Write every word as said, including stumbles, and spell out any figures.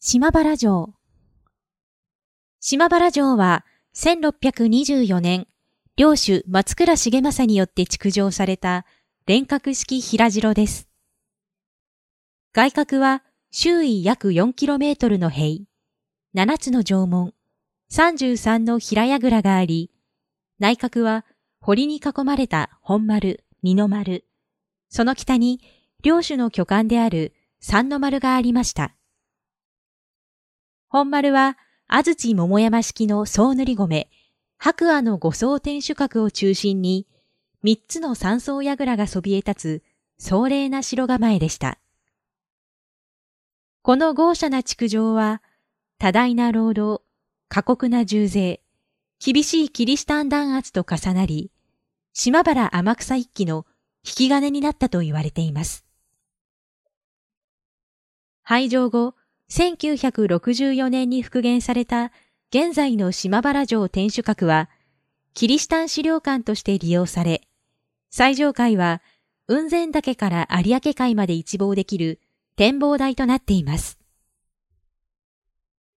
島原城。島原城はせんろっぴゃくにじゅうよねん、領主松倉重政によって築城された連郭式平城です。外郭は周囲約 よんキロメートル の塀、ななつの城門、さんじゅうさんの平櫓があり、内郭は堀に囲まれた本丸、二の丸、その北に領主の居館である三の丸がありました。本丸は安土桃山式の総塗り米、白亜の五層天守閣を中心に、三つの三層櫓がそびえ立つ壮麗な城構えでした。この豪奢な築城は、多大な労働、過酷な重税、厳しいキリシタン弾圧と重なり、島原天草一揆の引き金になったと言われています。廃城後、せんきゅうひゃくろくじゅうよねんに復元された現在の島原城天守閣は、キリシタン資料館として利用され、最上階は雲仙岳から有明海まで一望できる展望台となっています。